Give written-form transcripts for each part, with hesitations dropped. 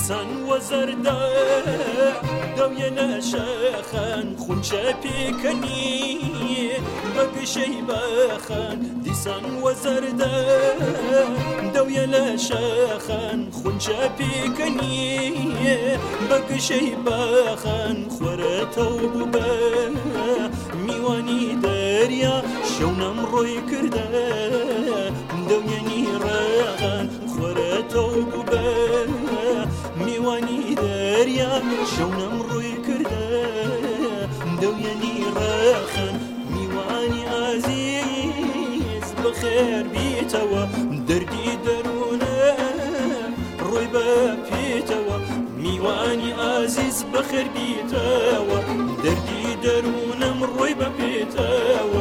دیسان وەزەردە دەویە لە شەخەن خونچە پێکەنی بەگشەی بەخەن دیسان وەزەردە دەویە لە شەخەن خونچە پێکەنی بەگشەی بەخەن خۆرەتەو بوو بە میوانی دەریا شەونەم ڕۆی کردە دەویەنی ڕەخەن خۆرەتەو بوو بە میوانی دەریا شەونەم ڕووی کردە دەویەنی ڕەخەن میوانی ئازیز بەخێر بیتەوە دەردی دەروونم ڕووی بە پێیتەوە میوانی ئازیز بەخێر بیتەوە دەردی دەروونم ڕووی بە پێیتەوە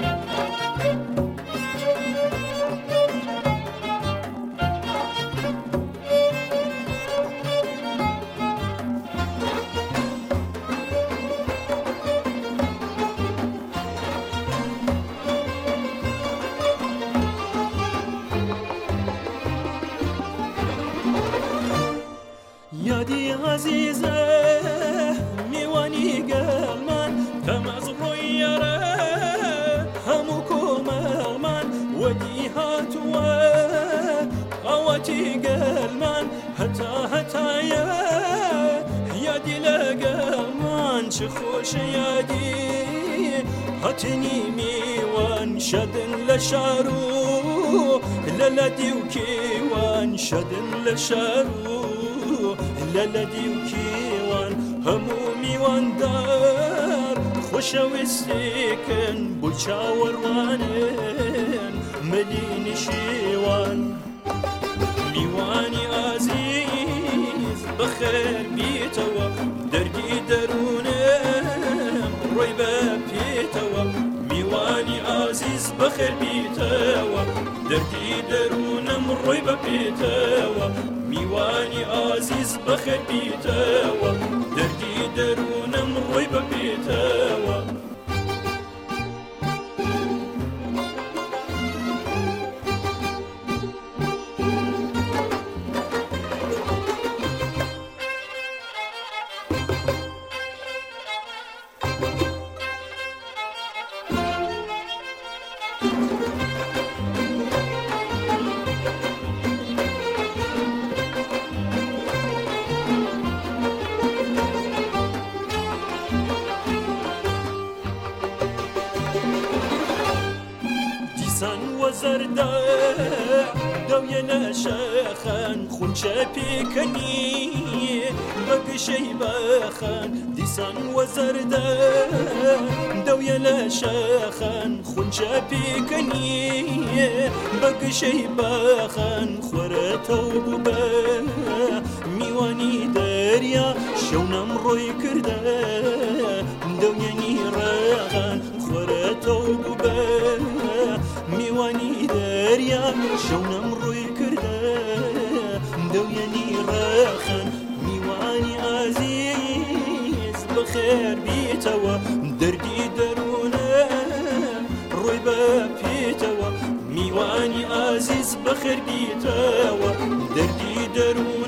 یادی عزیزە میوانی گەڵمان تەمەز ڕۆیەرە هەموو کۆمەڵمان وەدی هاتووە ئەوەتی گەڵمان هەتایە یادی لەگەڵمان چ خۆشە یادی هەتنی میوان شەدن لە شار و لەلەدی و کێوان شەدن لە شار و لەلەدی و کێوان هەموو میواندار خۆشەویستێکن بۆ چاوەڕوانن مەلی نشێوان میوانی ئازیز بەخێر بیتەوە دەردی دەروونم ڕۆی بە پێیتەوە میوانی ئازیز بەخێر بیتەوە دەردی دەروونم ڕۆی بە پێیتەوە میوانی ئازیز بەخێر بیتەوە دەردی دەروونم ڕۆی بە پێیتەوە دیسان وەزەردە دەویە لە شەخەن خونچە پێکەنی بەگشەی بەخەن دیسان وەزەردە دەویە لە شەخەن خونچە پێکەنی بەگشەی بەخەن خۆرەتەو بوو بە میوانی دەریا شەونەم ڕۆی کردە دەویەنی ڕەخەن خۆرەتەو بوو بە میوانی دەریا شەونەم ڕووی کردە دەویەنی ڕەخەن میوانی ئازیز بەخێر بیتەوە دەردی دەروونم ڕووی بە پێیتەوە میوانی ئازیز بەخێر بیتەوە دەردی دەروون